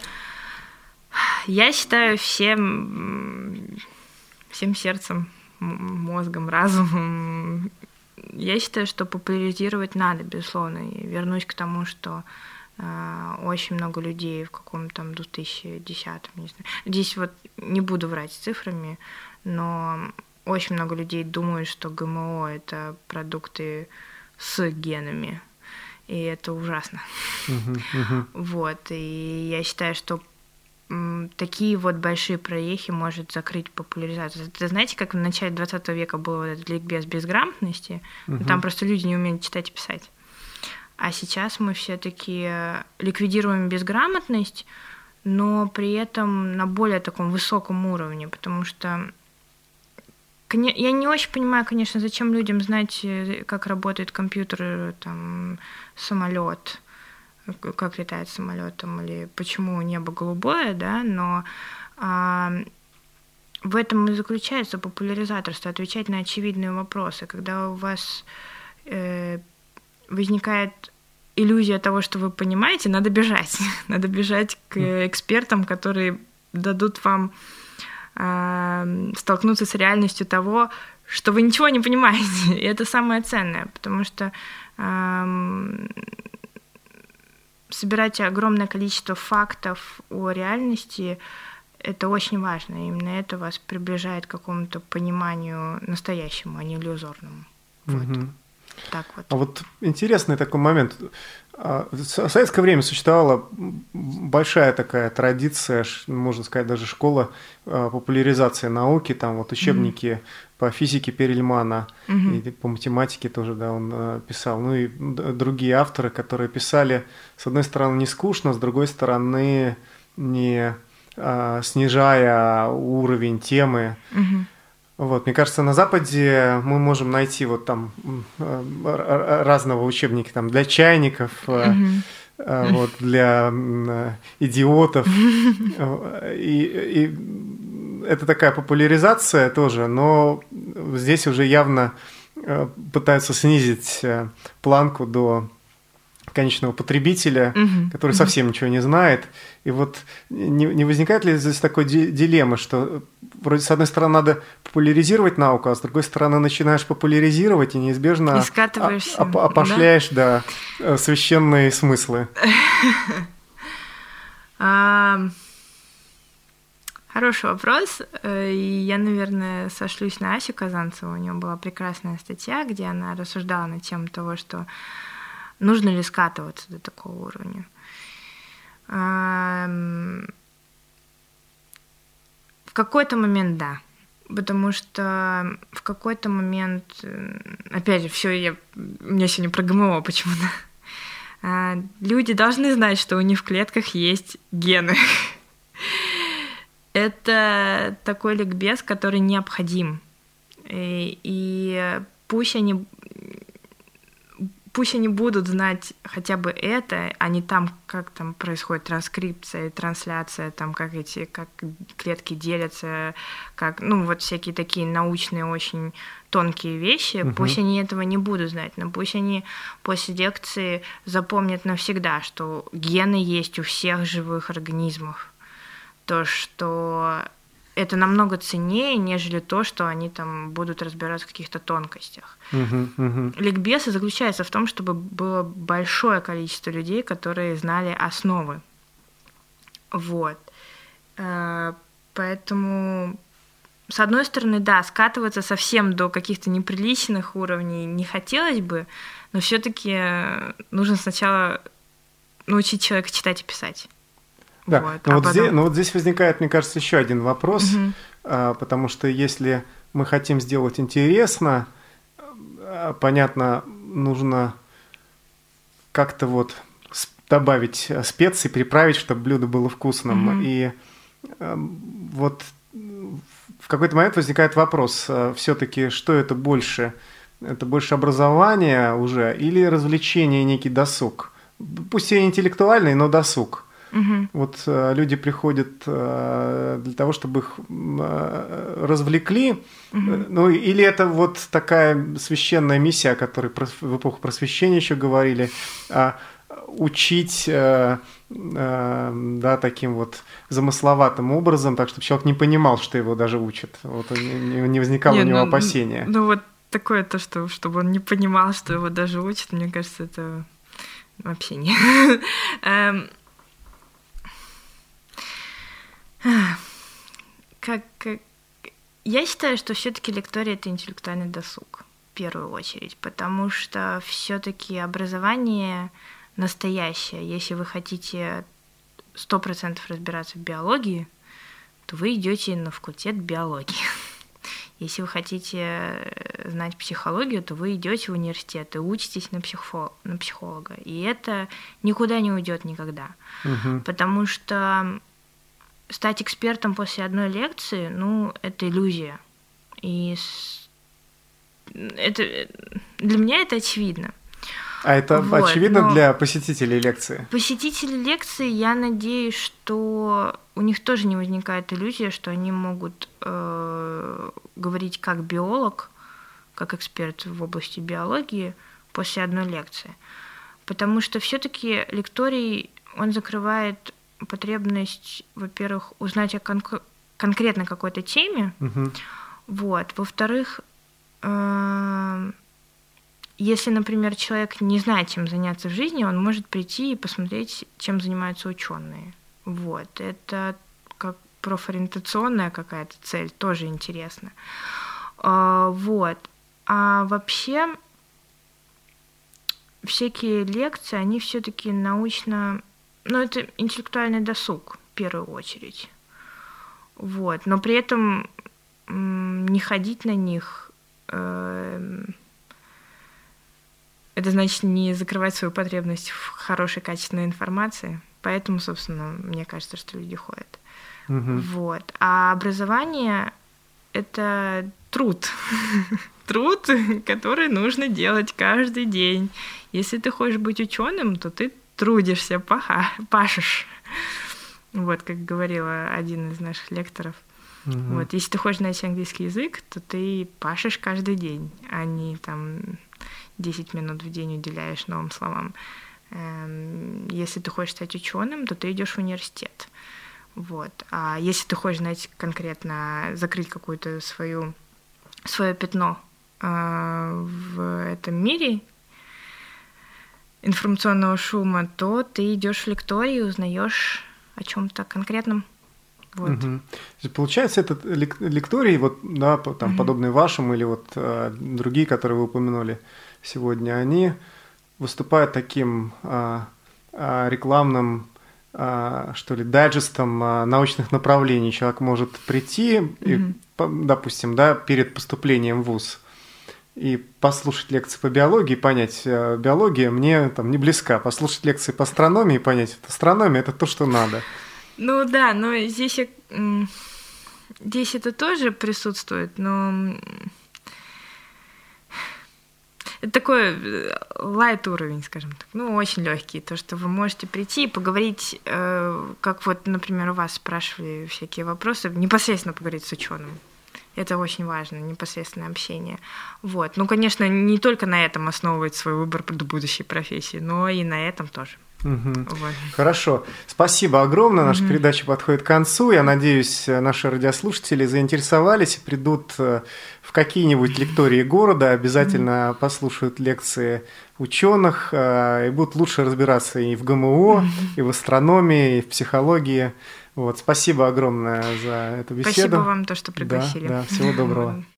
я считаю, всем, всем сердцем, мозгом, разумом, я считаю, что популяризировать надо, безусловно. И вернусь к тому, что э, очень много людей в каком-то там две тысячи десятом, не знаю. Здесь вот не буду врать с цифрами, но очень много людей думают, что ГМО – это продукты с генами. И это ужасно. Uh-huh, uh-huh. Вот. И я считаю, что такие вот большие проехи может закрыть популяризацию. Это, знаете, как в начале двадцатого века был вот этот ликбез безграмотности, uh-huh. там просто люди не умели читать и писать. А сейчас мы все-таки ликвидируем безграмотность, но при этом на более таком высоком уровне, потому что я не очень понимаю, конечно, зачем людям знать, как работает компьютер, там, самолет, как летает самолетом, или почему небо голубое, да, но а, в этом и заключается популяризаторство, отвечать на очевидные вопросы. Когда у вас э, возникает иллюзия того, что вы понимаете, надо бежать. Надо бежать к экспертам, которые дадут вам э, столкнуться с реальностью того, что вы ничего не понимаете. И это самое ценное, потому что э, собирать огромное количество фактов о реальности – это очень важно. И именно это вас приближает к какому-то пониманию настоящему, а не иллюзорному. Вот. Mm-hmm. Так вот. А вот интересный такой момент. В советское время существовала большая такая традиция, можно сказать, даже школа популяризации науки, там вот учебники mm-hmm. по физике Перельмана, mm-hmm. и по математике тоже, да, он писал. Ну и другие авторы, которые писали, с одной стороны, не скучно, с другой стороны, не а, снижая уровень темы. Mm-hmm. Вот, мне кажется, на Западе мы можем найти вот там разного учебника там для чайников, mm-hmm. вот, для идиотов. И, и это такая популяризация тоже, но здесь уже явно пытаются снизить планку до конечного потребителя, Мгм. который Мгм. совсем ничего не знает. И вот не, не возникает ли здесь такой ди- дилеммы, что вроде с одной стороны надо популяризировать науку, а с другой стороны начинаешь популяризировать и неизбежно И скатываешься, оп- опошляешь, да, э, священные смыслы. А, Хороший вопрос. Э, И я, наверное, сошлюсь на Асю Казанцеву. У нее была прекрасная статья, где она рассуждала на тему того, что нужно ли скатываться до такого уровня. Ам, В какой-то момент да. Потому что в какой-то момент, э, опять же, все, я, у меня сегодня про ГМО почему-то. А, Люди должны знать, что у них в клетках есть гены. Это такой ликбез, который необходим. И, и пусть они пусть они будут знать хотя бы это, а не там, как там происходит транскрипция и трансляция, там как эти, как клетки делятся, как, ну, вот всякие такие научные очень тонкие вещи. Мгм. Пусть они этого не будут знать, но пусть они после лекции запомнят навсегда, что гены есть у всех живых организмов. То, что это намного ценнее, нежели то, что они там будут разбираться в каких-то тонкостях. Мгм, мгм. Ликбез заключается в том, чтобы было большое количество людей, которые знали основы. Вот. Э, Поэтому, с одной стороны, да, скатываться совсем до каких-то неприличных уровней не хотелось бы, но все-таки нужно сначала научить человека читать и писать. Да, Вот, но, а вот здесь, потом- но вот здесь возникает, мне кажется, еще один вопрос, Мгм. а, потому что если мы хотим сделать интересно, а, понятно, нужно как-то вот с- добавить а, специи, приправить, чтобы блюдо было вкусным. Мгм. И а, вот в какой-то момент возникает вопрос, все-таки, что это больше? Это больше образование уже или развлечение, некий досуг? Пусть и интеллектуальный, но досуг. Мгм. Вот э, люди приходят э, для того, чтобы их э, развлекли, Мгм. ну или это вот такая священная миссия, о которой прос- в эпоху просвещения еще говорили, а, учить, э, э, да, таким вот замысловатым образом, так чтобы человек не понимал, что его даже учат, вот не, не возникало Не, у него ну, опасения. Ну вот такое то, что чтобы он не понимал, что его даже учат, мне кажется, это вообще не. Эм, Как, как... Я считаю, что все-таки лектория это интеллектуальный досуг в первую очередь, потому что все-таки образование настоящее. Если вы хотите сто процентов разбираться в биологии, то вы идете на факультет биологии. Если вы хотите знать психологию, то вы идете в университет и учитесь на, психо... на психолога. И это никуда не уйдет никогда. Мгм. Потому что стать экспертом после одной лекции, ну, это иллюзия. И с- это... для меня это очевидно. А это Вот, очевидно но- для посетителей лекции? Посетители лекции, я надеюсь, что у них тоже не возникает иллюзия, что они могут э, говорить как биолог, как эксперт в области биологии после одной лекции. Потому что все-таки лекторий, он закрывает потребность, во-первых, узнать о конк- конкретно какой-то теме, Мгм. вот. Во-вторых, э, если, например, человек не знает, чем заняться в жизни, он может прийти и посмотреть, чем занимаются ученые. Вот. Это как профориентационная какая-то цель, тоже интересно. А, Вот. А вообще всякие лекции, они все-таки научно... Ну, это интеллектуальный досуг, в первую очередь. Вот. Но при этом м, не ходить на них... эм, Это значит не закрывать свою потребность в хорошей, качественной информации. Поэтому, собственно, мне кажется, что люди ходят. Мгм. Вот. А образование — это труд. Труд, который нужно делать каждый день. Если ты хочешь быть ученым, то ты трудишься, паха, пашешь. Вот, как говорила один из наших лекторов. Мгм. Вот, если ты хочешь знать английский язык, то ты пашешь каждый день, а не там десять минут в день уделяешь новым словам. Если ты хочешь стать ученым, то ты идешь в университет. Вот. А если ты хочешь, знаете, конкретно закрыть какую-то свою, свое пятно в этом мире информационного шума, то ты идешь в лекторий и узнаешь о чем-то конкретном. Вот. Угу. Получается, этот лекторий, вот, да, там, угу. подобные вашим или вот а, другие, которые вы упомянули сегодня, они выступают таким а, а, рекламным, а, что ли, дайджестом а, научных направлений. Человек может прийти, угу. и, допустим, да, перед поступлением в вуз и послушать лекции по биологии, понять, биология мне там не близка, послушать лекции по астрономии и понять, астрономия – это то, что надо. Ну да, но здесь, здесь это тоже присутствует, но это такой лайт уровень, скажем так, ну очень легкий, то, что вы можете прийти и поговорить, как вот, например, у вас спрашивали всякие вопросы, непосредственно поговорить с ученым. Это очень важно, непосредственное общение. Вот. Ну, конечно, не только на этом основывать свой выбор будущей профессии, но и на этом тоже. Угу. Вот. Хорошо. Спасибо огромное. Наша угу. передача подходит к концу. Я надеюсь, наши радиослушатели заинтересовались и придут в какие-нибудь лектории города, обязательно угу. послушают лекции ученых и будут лучше разбираться и в ГМО, угу. и в астрономии, и в психологии. Вот, спасибо огромное за эту беседу. Спасибо вам, то, что пригласили. Да, да, всего доброго.